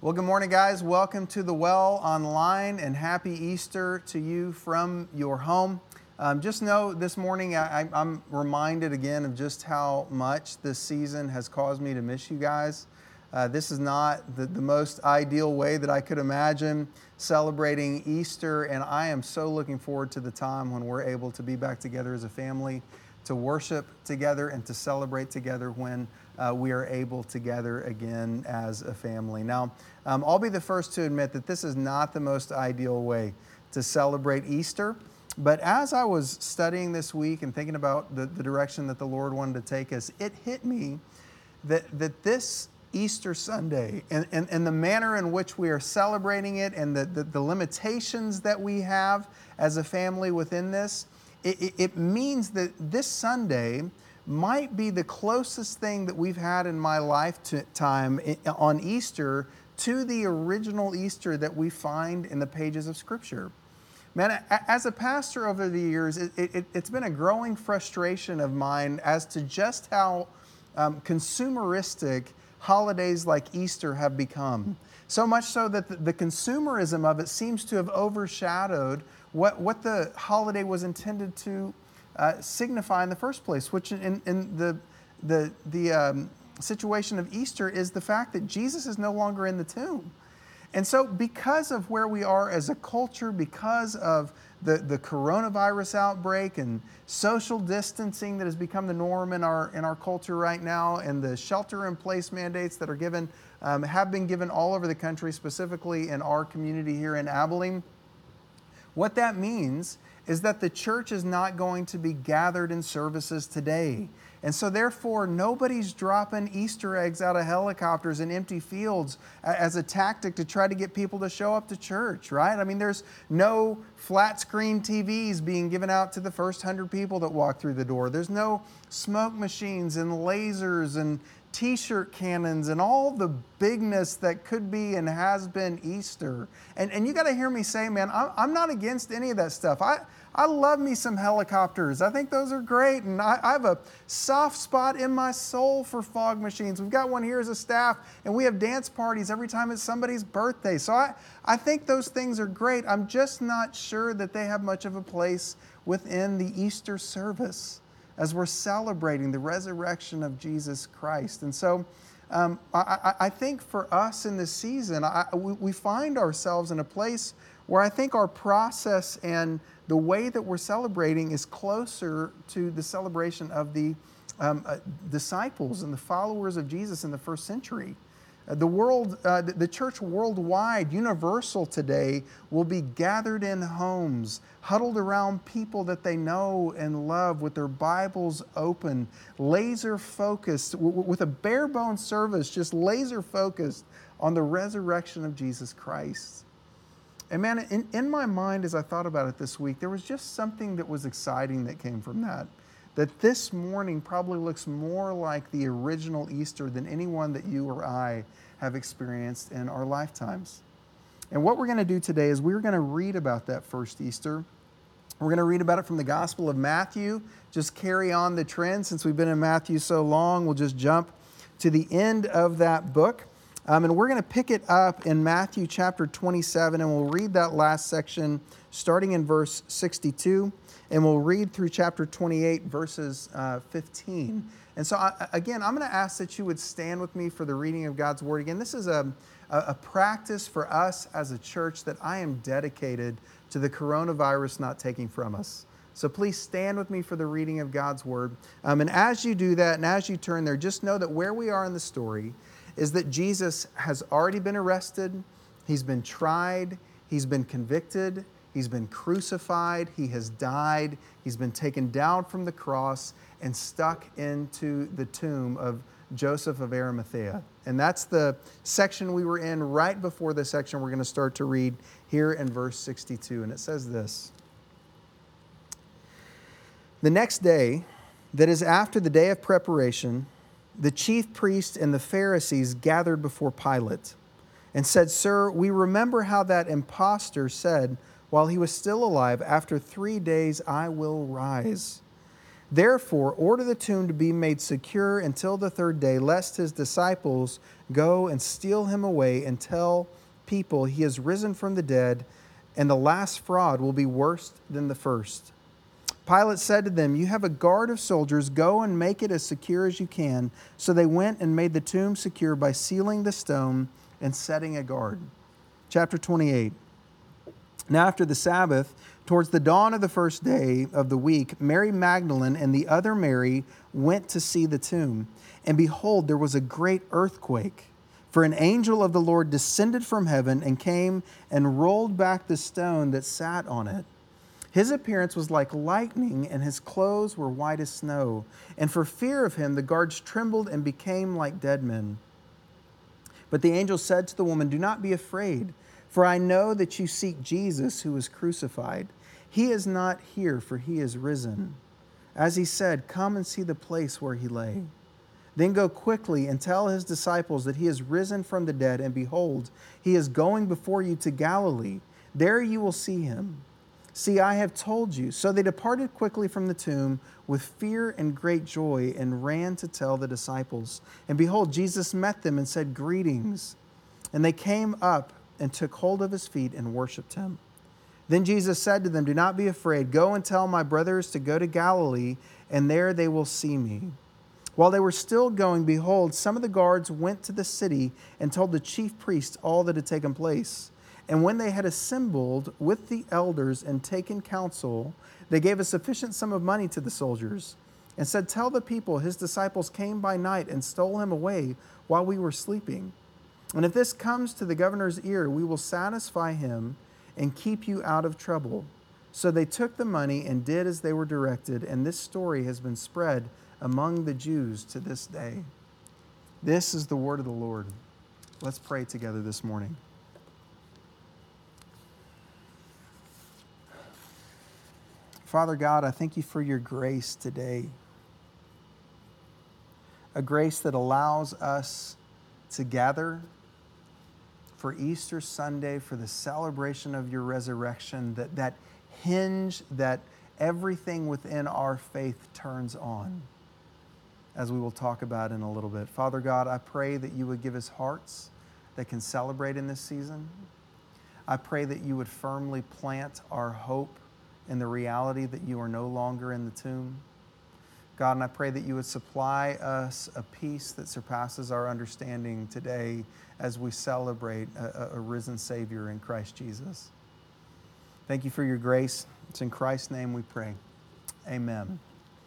Well, good morning, guys. Welcome to the Well Online, and happy Easter to you from your home. Just know this morning I'm reminded again of just how much this season has caused me to miss you guys. This is not the most ideal way that I could imagine celebrating Easter, and I am so looking forward to the time when we're able to be back together as a family, to worship together and to celebrate together when we are able to gather again as a family. Now, I'll be the first to admit that this is not the most ideal way to celebrate Easter. But as I was studying this week and thinking about the direction that the Lord wanted to take us, it hit me that this Easter Sunday and the manner in which we are celebrating it and the limitations that we have as a family within this, it means that this Sunday might be the closest thing that we've had in my lifetime on Easter to the original Easter that we find in the pages of Scripture. Man, as a pastor over the years, it's been a growing frustration of mine as to just how consumeristic holidays like Easter have become. So much so that the consumerism of it seems to have overshadowed what the holiday was intended to signify in the first place, which in the situation of Easter is the fact that Jesus is no longer in the tomb. And so because of where we are as a culture, because of the coronavirus outbreak and social distancing that has become the norm in our culture right now, and the shelter-in-place mandates that are given have been given all over the country, specifically in our community here in Abilene, what that means is that the church is not going to be gathered in services today. And so therefore, nobody's dropping Easter eggs out of helicopters in empty fields as a tactic to try to get people to show up to church, right? I mean, there's no flat screen TVs being given out to the first 100 people that walk through the door. There's no smoke machines and lasers and T-shirt cannons and all the bigness that could be and has been Easter. And you got to hear me say, man, I'm not against any of that stuff. I love me some helicopters. I think those are great. And I have a soft spot in my soul for fog machines. We've got one here as a staff, and we have dance parties every time it's somebody's birthday. So I think those things are great. I'm just not sure that they have much of a place within the Easter service as we're celebrating the resurrection of Jesus Christ. And so I think for us in this season, we find ourselves in a place where I think our process and the way that we're celebrating is closer to the celebration of the disciples and the followers of Jesus in the first century. The church worldwide, universal today, will be gathered in homes, huddled around people that they know and love with their Bibles open, laser focused, with a bare bones service, just laser focused on the resurrection of Jesus Christ. And man, in my mind as I thought about it this week, there was just something that was exciting that came from that. That this morning probably looks more like the original Easter than any one that you or I have experienced in our lifetimes. And what we're going to do today is we're going to read about that first Easter. We're going to read about it from the Gospel of Matthew. Just carry on the trend. Since we've been in Matthew so long, we'll just jump to the end of that book. And we're going to pick it up in Matthew chapter 27, and we'll read that last section starting in verse 62. And we'll read through chapter 28, verses 15. And so, again, I'm going to ask that you would stand with me for the reading of God's Word. Again, this is a practice for us as a church that I am dedicated to the coronavirus not taking from us. So please stand with me for the reading of God's Word. And as you do that, and as you turn there, just know that where we are in the story is that Jesus has already been arrested, He's been tried, He's been convicted, He's been crucified, He has died, He's been taken down from the cross and stuck into the tomb of Joseph of Arimathea. And that's the section we were in right before the section we're going to start to read here in verse 62. And it says this: "The next day, that is after the day of preparation, the chief priests and the Pharisees gathered before Pilate and said, 'Sir, we remember how that impostor said, while he was still alive, after 3 days I will rise.' Therefore, order the tomb to be made secure until the third day, lest his disciples go and steal him away and tell people he has risen from the dead, and the last fraud will be worse than the first." Pilate said to them, "You have a guard of soldiers. Go and make it as secure as you can." So they went and made the tomb secure by sealing the stone and setting a guard. Chapter 28. Now after the Sabbath, towards the dawn of the first day of the week, Mary Magdalene and the other Mary went to see the tomb. And behold, there was a great earthquake. For an angel of the Lord descended from heaven and came and rolled back the stone that sat on it. His appearance was like lightning, and his clothes were white as snow. And for fear of him, the guards trembled and became like dead men. But the angel said to the woman, "Do not be afraid, for I know that you seek Jesus who was crucified. He is not here, for he is risen. As he said, come and see the place where he lay. Then go quickly and tell his disciples that he is risen from the dead, and behold, he is going before you to Galilee. There you will see him. See, I have told you." So they departed quickly from the tomb with fear and great joy and ran to tell the disciples. And behold, Jesus met them and said, "Greetings." And they came up and took hold of his feet and worshipped him. Then Jesus said to them, "Do not be afraid. Go and tell my brothers to go to Galilee, and there they will see me." While they were still going, behold, some of the guards went to the city and told the chief priests all that had taken place. And when they had assembled with the elders and taken counsel, they gave a sufficient sum of money to the soldiers and said, "Tell the people his disciples came by night and stole him away while we were sleeping. And if this comes to the governor's ear, we will satisfy him and keep you out of trouble." So they took the money and did as they were directed, and this story has been spread among the Jews to this day. This is the word of the Lord. Let's pray together this morning. Father God, I thank you for your grace today. A grace that allows us to gather for Easter Sunday, for the celebration of your resurrection, that hinge that everything within our faith turns on, as we will talk about in a little bit. Father God, I pray that you would give us hearts that can celebrate in this season. I pray that you would firmly plant our hope in the reality that you are no longer in the tomb. God, and I pray that you would supply us a peace that surpasses our understanding today as we celebrate a risen Savior in Christ Jesus. Thank you for your grace. It's in Christ's name we pray. Amen.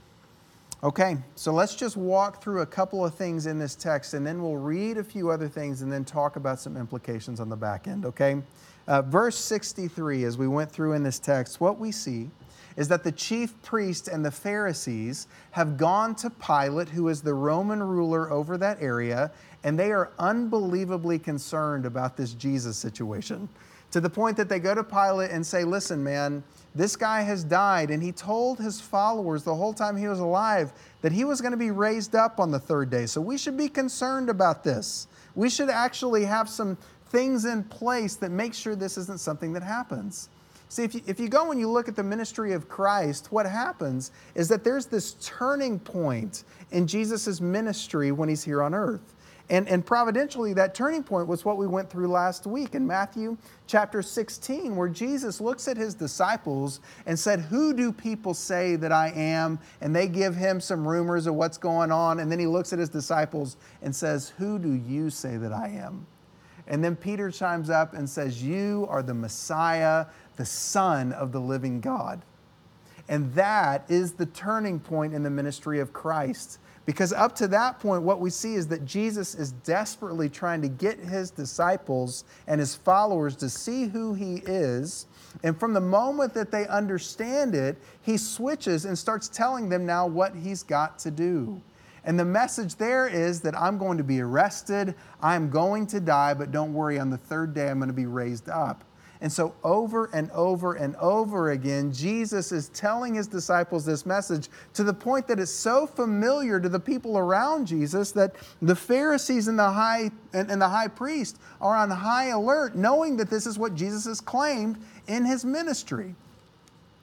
Okay, so let's just walk through a couple of things in this text, and then we'll read a few other things and then talk about some implications on the back end, okay? Verse 63, as we went through in this text, what we see is that the chief priests and the Pharisees have gone to Pilate, who is the Roman ruler over that area, and they are unbelievably concerned about this Jesus situation, to the point that they go to Pilate and say, "Listen, man, this guy has died, and he told his followers the whole time he was alive that he was going to be raised up on the third day. So we should be concerned about this. We should actually have some things in place that make sure this isn't something that happens." See, if you go and you look at the ministry of Christ, what happens is that there's this turning point in Jesus' ministry when he's here on earth. And providentially, that turning point was what we went through last week in Matthew chapter 16, where Jesus looks at his disciples and said, "Who do people say that I am?" And they give him some rumors of what's going on. And then he looks at his disciples and says, "Who do you say that I am?" And then Peter chimes up and says, "You are the Messiah, the Son of the living God." And that is the turning point in the ministry of Christ. Because up to that point, what we see is that Jesus is desperately trying to get his disciples and his followers to see who he is. And from the moment that they understand it, he switches and starts telling them now what he's got to do. And the message there is that I'm going to be arrested, I'm going to die, but don't worry, on the third day I'm going to be raised up. And so over and over and over again, Jesus is telling his disciples this message to the point that it's so familiar to the people around Jesus that the Pharisees and the high priest are on high alert, knowing that this is what Jesus has claimed in his ministry.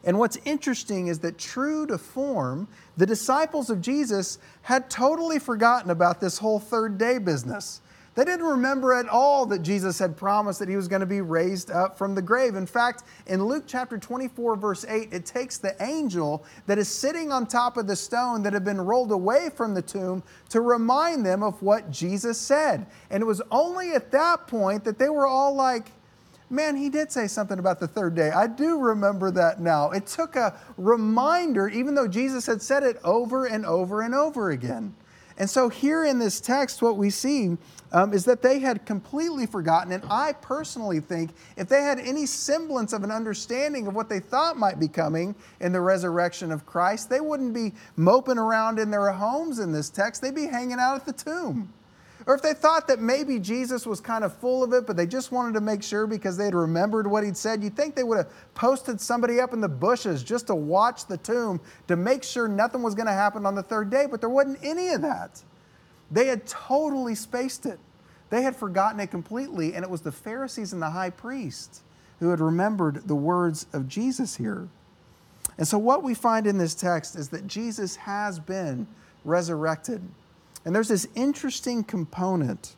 And what's interesting is that, true to form, the disciples of Jesus had totally forgotten about this whole third day business. They didn't remember at all that Jesus had promised that he was going to be raised up from the grave. In fact, in Luke chapter 24, verse 8, it takes the angel that is sitting on top of the stone that had been rolled away from the tomb to remind them of what Jesus said. And it was only at that point that they were all like, man, he did say something about the third day. I do remember that now. It took a reminder, even though Jesus had said it over and over and over again. And so here in this text, what we see is that they had completely forgotten. And I personally think if they had any semblance of an understanding of what they thought might be coming in the resurrection of Christ, they wouldn't be moping around in their homes in this text. They'd be hanging out at the tomb. Or if they thought that maybe Jesus was kind of full of it, but they just wanted to make sure because they had remembered what he'd said, you'd think they would have posted somebody up in the bushes just to watch the tomb to make sure nothing was going to happen on the third day, but there wasn't any of that. They had totally spaced it. They had forgotten it completely, and it was the Pharisees and the high priest who had remembered the words of Jesus here. And so what we find in this text is that Jesus has been resurrected. And there's this interesting component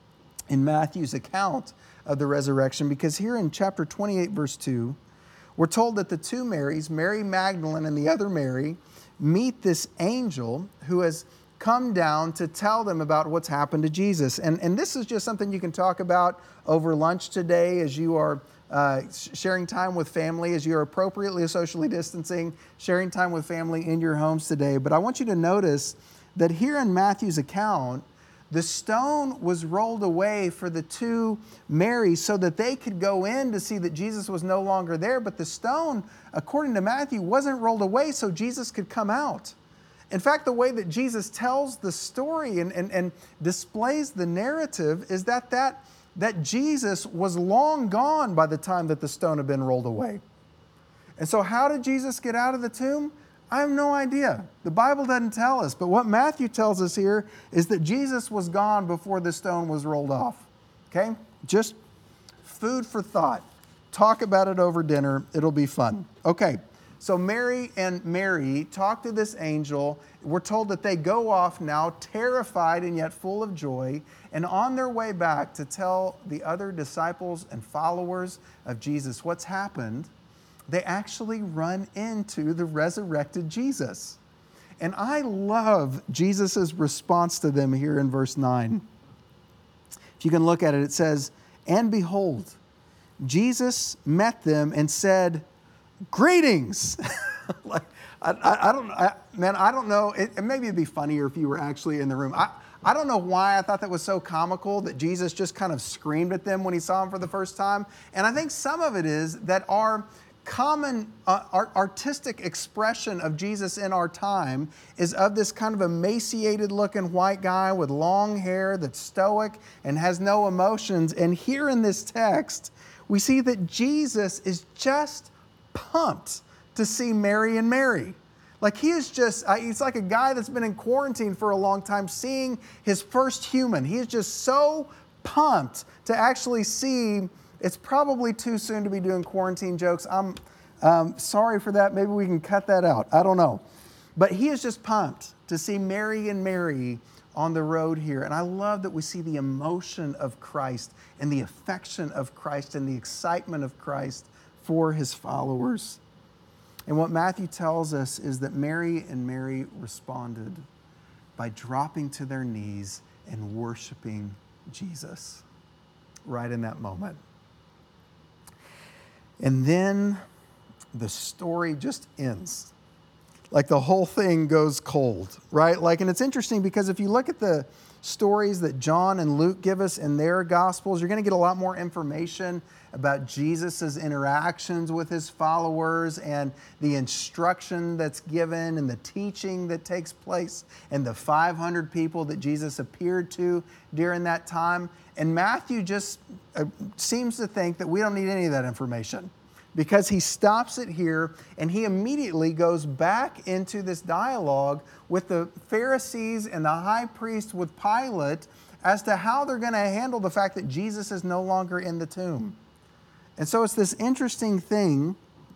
in Matthew's account of the resurrection, because here in chapter 28, verse 2, we're told that the two Marys, Mary Magdalene and the other Mary, meet this angel who has come down to tell them about what's happened to Jesus. And this is just something you can talk about over lunch today as you are sharing time with family, as you are appropriately socially distancing, sharing time with family in your homes today. But I want you to notice that here in Matthew's account, the stone was rolled away for the two Marys so that they could go in to see that Jesus was no longer there. But the stone, according to Matthew, wasn't rolled away so Jesus could come out. In fact, the way that Jesus tells the story and displays the narrative is that Jesus was long gone by the time that the stone had been rolled away. And so how did Jesus get out of the tomb? I have no idea. The Bible doesn't tell us. But what Matthew tells us here is that Jesus was gone before the stone was rolled off. Okay? Just food for thought. Talk about it over dinner. It'll be fun. Okay. So Mary and Mary talk to this angel. We're told that they go off now, terrified and yet full of joy, and on their way back to tell the other disciples and followers of Jesus what's happened, they actually run into the resurrected Jesus. And I love Jesus' response to them here in verse 9. If you can look at it, it says, "And behold, Jesus met them and said, 'Greetings.'" I don't know. Maybe it'd be funnier if you were actually in the room. I don't know why I thought that was so comical that Jesus just kind of screamed at them when he saw them for the first time. And I think some of it is that our common artistic expression of Jesus in our time is of this kind of emaciated looking white guy with long hair that's stoic and has no emotions. And here in this text, we see that Jesus is just pumped to see Mary and Mary. Like he is just, he's like a guy that's been in quarantine for a long time seeing his first human. He is just so pumped to actually see. It's probably too soon to be doing quarantine jokes. I'm sorry for that. Maybe we can cut that out. I don't know. But he is just pumped to see Mary and Mary on the road here. And I love that we see the emotion of Christ and the affection of Christ and the excitement of Christ for his followers. And what Matthew tells us is that Mary and Mary responded by dropping to their knees and worshiping Jesus right in that moment. And then the story just ends. Like the whole thing goes cold, right? And it's interesting because if you look at the stories that John and Luke give us in their Gospels, you're going to get a lot more information about Jesus' interactions with his followers and the instruction that's given and the teaching that takes place and the 500 people that Jesus appeared to during that time. And Matthew just seems to think that we don't need any of that information, because he stops it here and he immediately goes back into this dialogue with the Pharisees and the high priest with Pilate as to how they're going to handle the fact that Jesus is no longer in the tomb. And so it's this interesting thing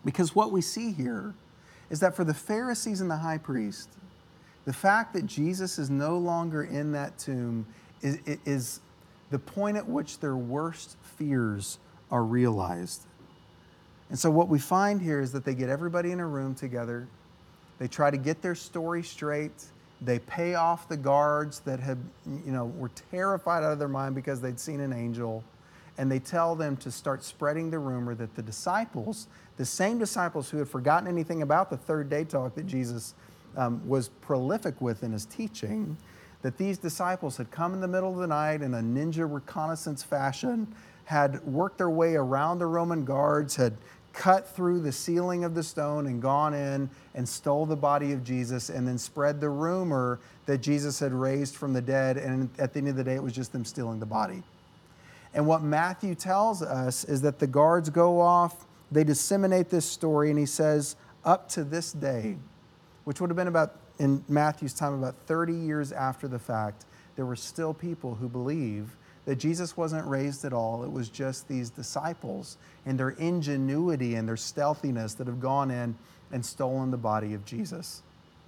Because what we see here is that for the Pharisees and the high priest, the fact that Jesus is no longer in that tomb is the point at which their worst fears are realized. And so what we find here is that they get everybody in a room together. They try to get their story straight. They pay off the guards that were terrified out of their mind because they'd seen an angel. And they tell them to start spreading the rumor that the disciples, the same disciples who had forgotten anything about the third day talk that Jesus was prolific with in his teaching, that these disciples had come in the middle of the night in a ninja reconnaissance fashion, had worked their way around the Roman guards, had cut through the ceiling of the stone and gone in and stole the body of Jesus, and then spread the rumor that Jesus had raised from the dead, and at the end of the day it was just them stealing the body. And what Matthew tells us is that the guards go off, they disseminate this story, and he says, up to this day, which would have been about, in Matthew's time, about 30 years after the fact, there were still people who believe that Jesus wasn't raised at all. It was just these disciples and their ingenuity and their stealthiness that have gone in and stolen the body of Jesus.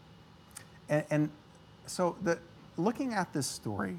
And so looking at this story,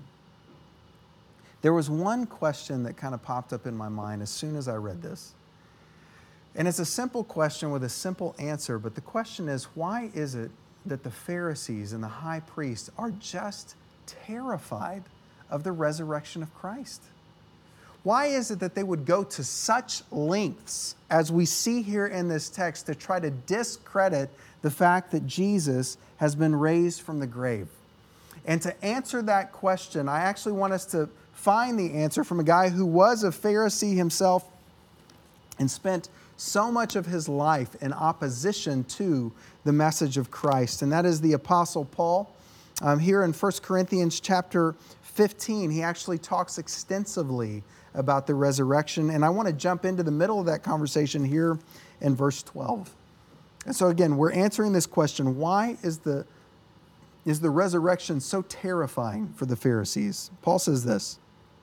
there was one question that kind of popped up in my mind as soon as I read this. And it's a simple question with a simple answer, but the question is, why is it that the Pharisees and the high priests are just terrified of the resurrection of Christ? Why is it that they would go to such lengths, as we see here in this text, to try to discredit the fact that Jesus has been raised from the grave? And to answer that question, I actually want us to find the answer from a guy who was a Pharisee himself and spent so much of his life in opposition to the message of Christ. And that is the Apostle Paul. Here in 1 Corinthians chapter 15, he actually talks extensively about the resurrection. And I want to jump into the middle of that conversation here in verse 12. And so again, we're answering this question, why is the resurrection so terrifying for the Pharisees? Paul says this,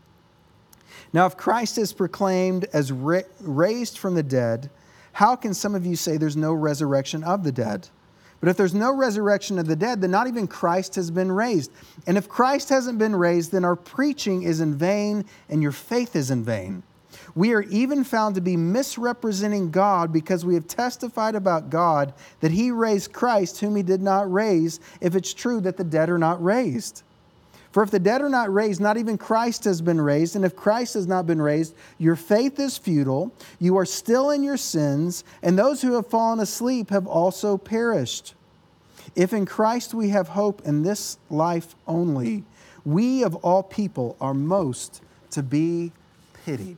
now if Christ is proclaimed as raised from the dead, how can some of you say there's no resurrection of the dead? But if there's no resurrection of the dead, then not even Christ has been raised. And if Christ hasn't been raised, then our preaching is in vain and your faith is in vain. We are even found to be misrepresenting God because we have testified about God that he raised Christ whom he did not raise, if it's true that the dead are not raised. For if the dead are not raised, not even Christ has been raised. And if Christ has not been raised, your faith is futile. You are still in your sins, and those who have fallen asleep have also perished. If in Christ we have hope in this life only, we of all people are most to be pitied.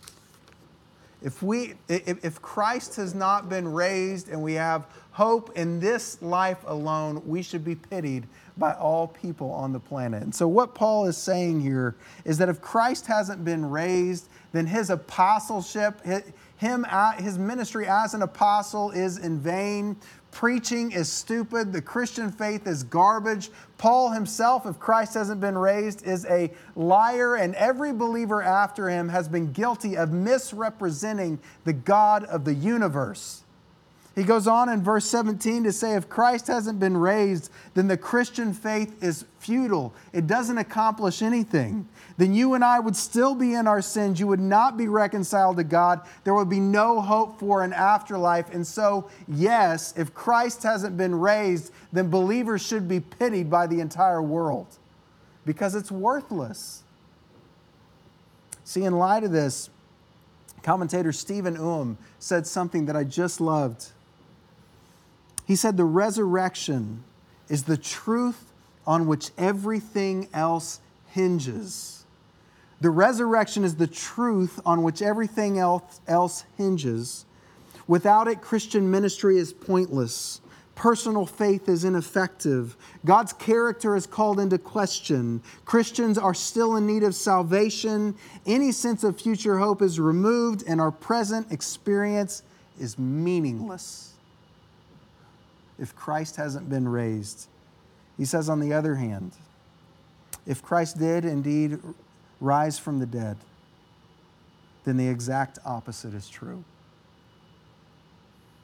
If Christ has not been raised and we have hope in this life alone, we should be pitied by all people on the planet. And so what Paul is saying here is that if Christ hasn't been raised, then his apostleship, his ministry as an apostle is in vain. Preaching is stupid. The Christian faith is garbage. Paul himself, if Christ hasn't been raised, is a liar, and every believer after him has been guilty of misrepresenting the God of the universe. He goes on in verse 17 to say, if Christ hasn't been raised, then the Christian faith is futile. It doesn't accomplish anything. Then you and I would still be in our sins. You would not be reconciled to God. There would be no hope for an afterlife. And so, yes, if Christ hasn't been raised, then believers should be pitied by the entire world because it's worthless. See, in light of this, commentator Stephen Uhm said something that I just loved. He said, the resurrection is the truth on which everything else hinges. The resurrection is the truth on which everything else hinges. Without it, Christian ministry is pointless. Personal faith is ineffective. God's character is called into question. Christians are still in need of salvation. Any sense of future hope is removed, and our present experience is meaningless if Christ hasn't been raised. He says, on the other hand, if Christ did indeed rise from the dead, then the exact opposite is true.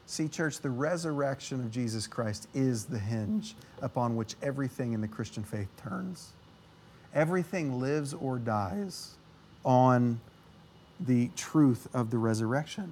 See, church, the resurrection of Jesus Christ is the hinge upon which everything in the Christian faith turns. Everything lives or dies on the truth of the resurrection.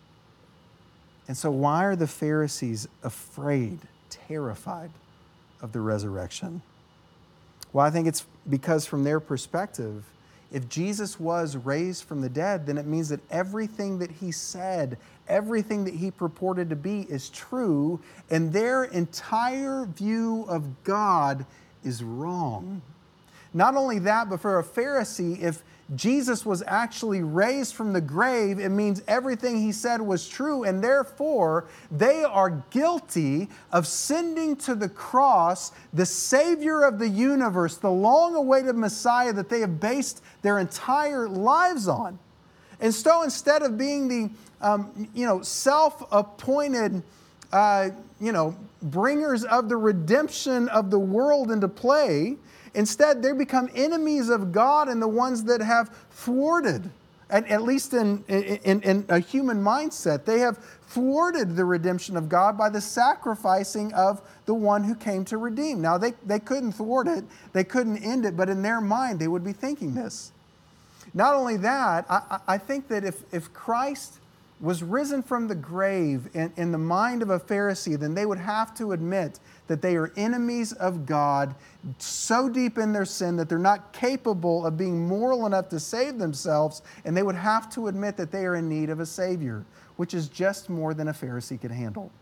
And so why are the Pharisees afraid, terrified of the resurrection? Well, I think it's because from their perspective, if Jesus was raised from the dead, then it means that everything that he said, everything that he purported to be is true, and their entire view of God is wrong. Not only that, but for a Pharisee, if Jesus was actually raised from the grave, it means everything he said was true, and therefore they are guilty of sending to the cross the Savior of the universe, the long-awaited Messiah that they have based their entire lives on. And so instead of being the self-appointed bringers of the redemption of the world into play, instead, they become enemies of God and the ones that have thwarted, at least in a human mindset, they have thwarted the redemption of God by the sacrificing of the one who came to redeem. Now, they couldn't thwart it, they couldn't end it, but in their mind, they would be thinking this. Not only that, I think that if Christ was risen from the grave in the mind of a Pharisee, then they would have to admit that they are enemies of God, so deep in their sin that they're not capable of being moral enough to save themselves, and they would have to admit that they are in need of a Savior, which is just more than a Pharisee could handle.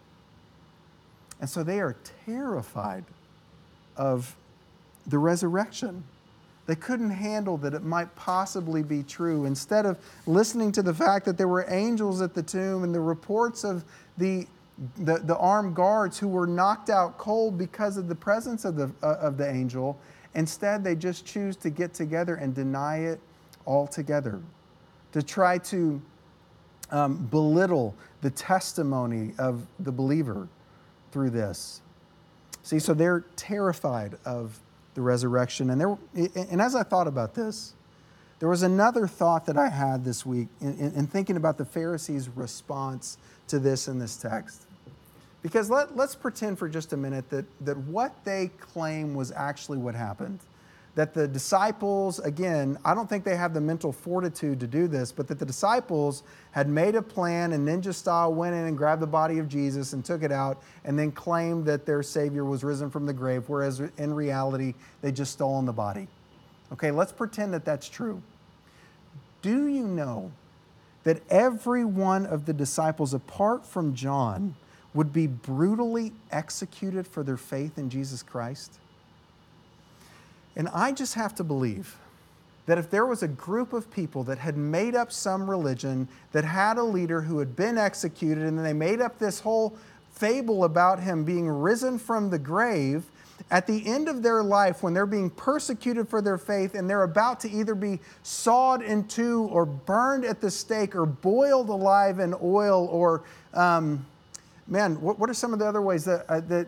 And so they are terrified of the resurrection. They couldn't handle that it might possibly be true. Instead of listening to the fact that there were angels at the tomb and the reports of the armed guards who were knocked out cold because of the presence of the angel, instead they just choose to get together and deny it altogether, to try to belittle the testimony of the believer through this. See, so they're terrified of the resurrection. And as I thought about this, there was another thought that I had this week in thinking about the Pharisees' response to this in this text. Because let's pretend for just a minute that what they claim was actually what happened. That the disciples, again, I don't think they have the mental fortitude to do this, but that the disciples had made a plan and ninja style went in and grabbed the body of Jesus and took it out and then claimed that their Savior was risen from the grave, whereas in reality, they just stolen the body. Okay, let's pretend that that's true. Do you know that every one of the disciples, apart from John, would be brutally executed for their faith in Jesus Christ? And I just have to believe that if there was a group of people that had made up some religion, that had a leader who had been executed, and then they made up this whole fable about him being risen from the grave, at the end of their life, when they're being persecuted for their faith and they're about to either be sawed in two or burned at the stake or boiled alive in oil or, what are some of the other ways the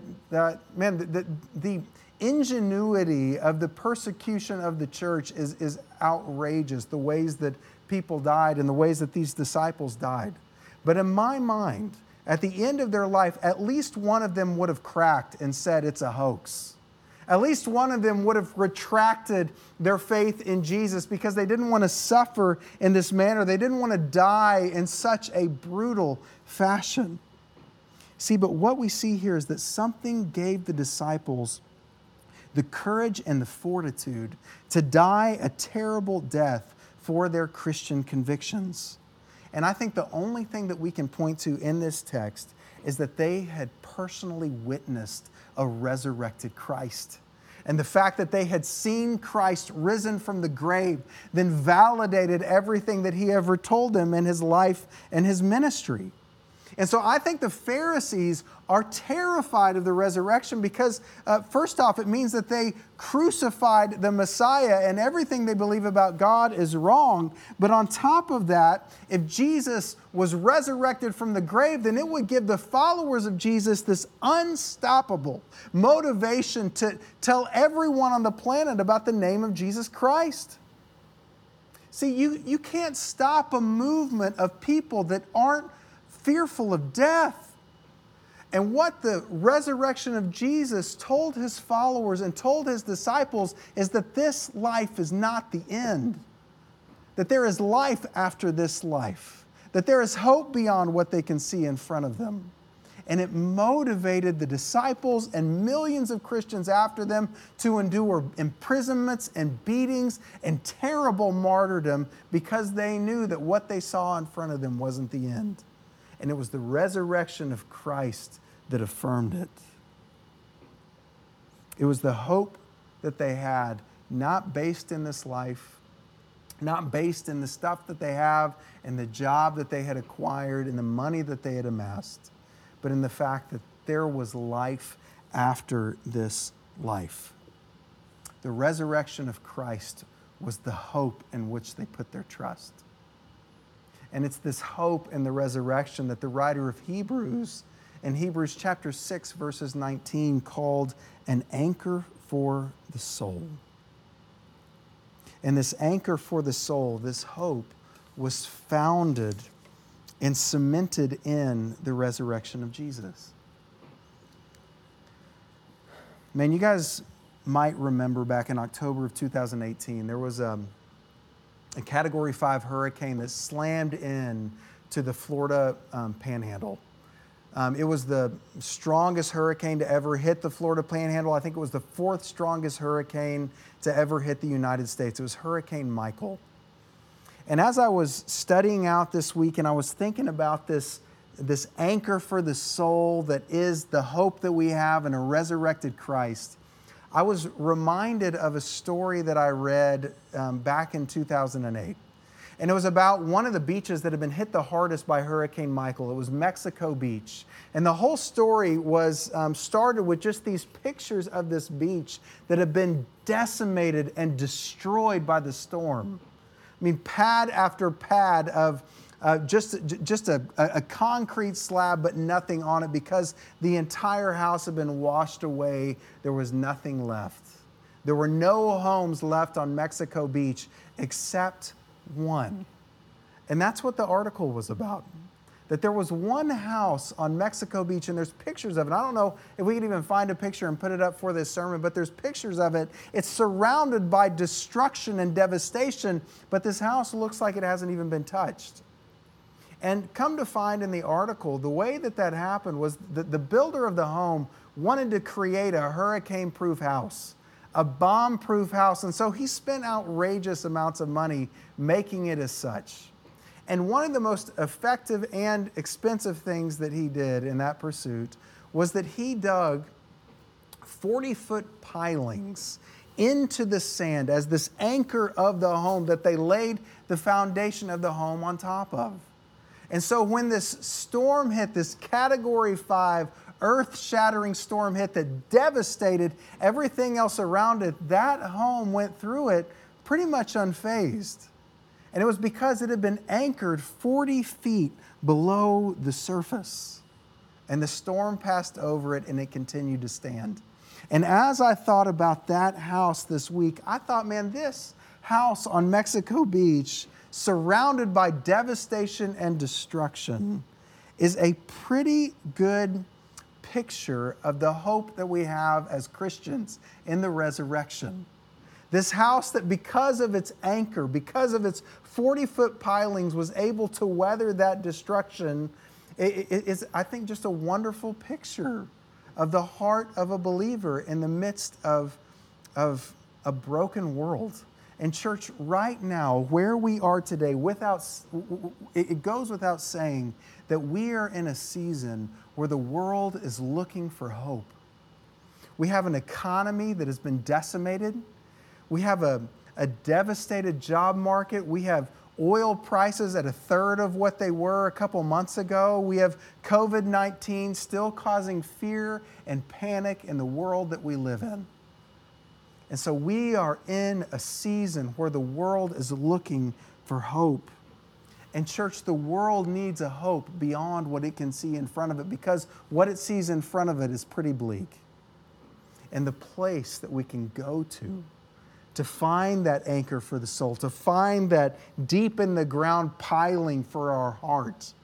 ingenuity of the persecution of the church is outrageous, the ways that people died and the ways that these disciples died. But in my mind, at the end of their life, at least one of them would have cracked and said it's a hoax. At least one of them would have retracted their faith in Jesus because they didn't want to suffer in this manner. They didn't want to die in such a brutal fashion. See, but what we see here is that something gave the disciples the courage and the fortitude to die a terrible death for their Christian convictions. And I think the only thing that we can point to in this text is that they had personally witnessed a resurrected Christ. And the fact that they had seen Christ risen from the grave then validated everything that he ever told them in his life and his ministry. And so I think the Pharisees are terrified of the resurrection because, first off, it means that they crucified the Messiah and everything they believe about God is wrong. But on top of that, if Jesus was resurrected from the grave, then it would give the followers of Jesus this unstoppable motivation to tell everyone on the planet about the name of Jesus Christ. See, you can't stop a movement of people that aren't fearful of death. And what the resurrection of Jesus told his followers and told his disciples is that this life is not the end, that there is life after this life, that there is hope beyond what they can see in front of them. And it motivated the disciples and millions of Christians after them to endure imprisonments and beatings and terrible martyrdom because they knew that what they saw in front of them wasn't the end. And it was the resurrection of Christ that affirmed it. It was the hope that they had, not based in this life, not based in the stuff that they have and the job that they had acquired and the money that they had amassed, but in the fact that there was life after this life. The resurrection of Christ was the hope in which they put their trust. And it's this hope in the resurrection that the writer of Hebrews, in Hebrews chapter 6, verses 19, called an anchor for the soul. And this anchor for the soul, this hope, was founded and cemented in the resurrection of Jesus. Man, you guys might remember back in October of 2018, there was a Category 5 hurricane that slammed in to the Florida Panhandle. It was the strongest hurricane to ever hit the Florida Panhandle. I think it was the fourth strongest hurricane to ever hit the United States. It was Hurricane Michael. And as I was studying out this week and I was thinking about this anchor for the soul that is the hope that we have in a resurrected Christ, I was reminded of a story that I read back in 2008. And it was about one of the beaches that had been hit the hardest by Hurricane Michael. It was Mexico Beach. And the whole story was started with just these pictures of this beach that had been decimated and destroyed by the storm. I mean, pad after pad of just a concrete slab, but nothing on it because the entire house had been washed away. There was nothing left. There were no homes left on Mexico Beach except one. And that's what the article was about. That there was one house on Mexico Beach, and there's pictures of it. I don't know if we can even find a picture and put it up for this sermon, but there's pictures of it. It's surrounded by destruction and devastation, but this house looks like it hasn't even been touched. And come to find in the article, the way that happened was the builder of the home wanted to create a hurricane-proof house, a bomb-proof house, and so he spent outrageous amounts of money making it as such. And one of the most effective and expensive things that he did in that pursuit was that he dug 40-foot pilings into the sand as this anchor of the home that they laid the foundation of the home on top of. And so when this storm hit, this Category 5 earth-shattering storm hit that devastated everything else around it, that home went through it pretty much unfazed. And it was because it had been anchored 40 feet below the surface. And the storm passed over it and it continued to stand. And as I thought about that house this week, I thought, man, this house on Mexico Beach, surrounded by devastation and destruction, is a pretty good picture of the hope that we have as Christians in the resurrection. This house that because of its anchor, because of its 40-foot pilings, was able to weather that destruction is, I think, just a wonderful picture of the heart of a believer in the midst of a broken world. And church, right now, where we are today, it goes without saying that we are in a season where the world is looking for hope. We have an economy that has been decimated. We have a devastated job market. We have oil prices at a third of what they were a couple months ago. We have COVID-19 still causing fear and panic in the world that we live in. And so we are in a season where the world is looking for hope. And church, the world needs a hope beyond what it can see in front of it, because what it sees in front of it is pretty bleak. And the place that we can go to find that anchor for the soul, to find that deep in the ground piling for our heart,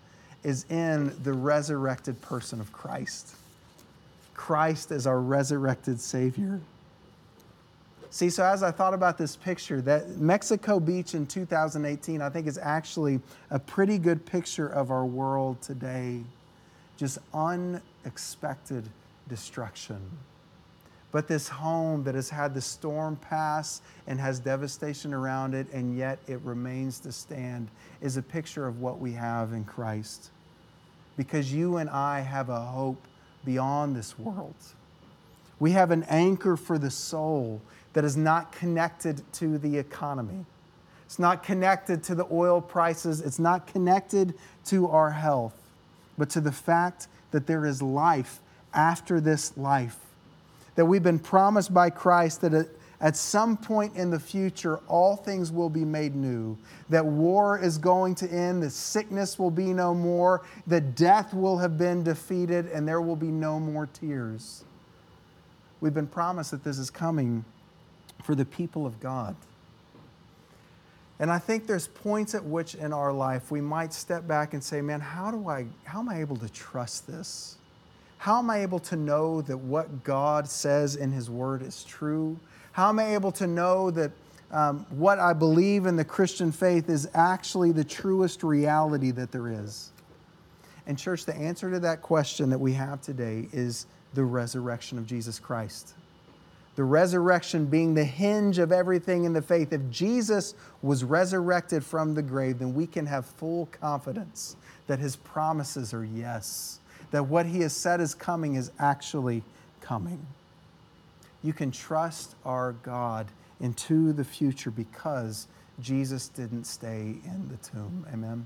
is in the resurrected person of Christ. Christ is our resurrected Savior. See, so as I thought about this picture, that Mexico Beach in 2018, I think is actually a pretty good picture of our world today. Just unexpected destruction. But this home that has had the storm pass and has devastation around it, and yet it remains to stand, is a picture of what we have in Christ. Because you and I have a hope beyond this world. We have an anchor for the soul that is not connected to the economy. It's not connected to the oil prices. It's not connected to our health, but to the fact that there is life after this life. That we've been promised by Christ that at some point in the future, all things will be made new. That war is going to end, that sickness will be no more, that death will have been defeated, and there will be no more tears. We've been promised that this is coming for the people of God. And I think there's points at which in our life we might step back and say, man, how am I able to trust this? How am I able to know that what God says in His Word is true? How am I able to know that what I believe in the Christian faith is actually the truest reality that there is? And church, the answer to that question that we have today is the resurrection of Jesus Christ. The resurrection being the hinge of everything in the faith. If Jesus was resurrected from the grave, then we can have full confidence that His promises are yes, that what He has said is coming is actually coming. You can trust our God into the future because Jesus didn't stay in the tomb. Amen.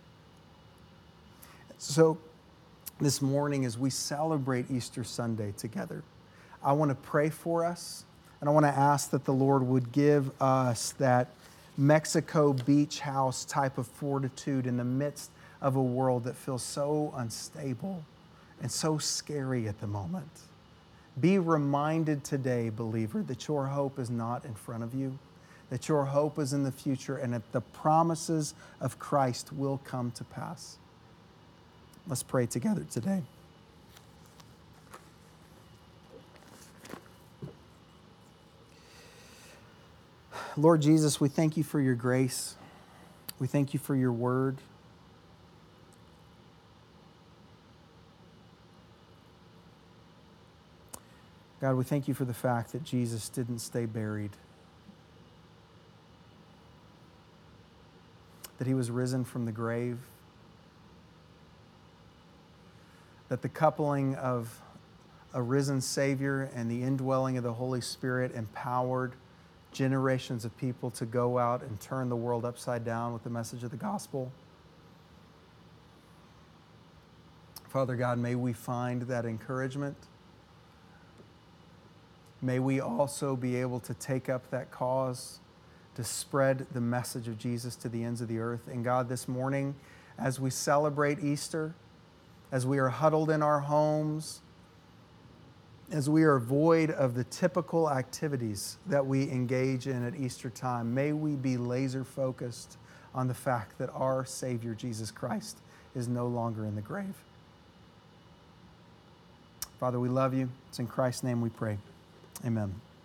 So this morning, as we celebrate Easter Sunday together, I want to pray for us, and I want to ask that the Lord would give us that Mexico Beach house type of fortitude in the midst of a world that feels so unstable and so scary at the moment. Be reminded today, believer, that your hope is not in front of you, that your hope is in the future, and that the promises of Christ will come to pass. Let's pray together today. Lord Jesus, we thank You for Your grace. We thank You for Your word. God, we thank You for the fact that Jesus didn't stay buried, that He was risen from the grave, that the coupling of a risen Savior and the indwelling of the Holy Spirit empowered generations of people to go out and turn the world upside down with the message of the gospel. Father God, may we find that encouragement. May we also be able to take up that cause to spread the message of Jesus to the ends of the earth. And God, this morning, as we celebrate Easter, as we are huddled in our homes, as we are void of the typical activities that we engage in at Easter time, may we be laser focused on the fact that our Savior, Jesus Christ, is no longer in the grave. Father, we love You. It's in Christ's name we pray. Amen.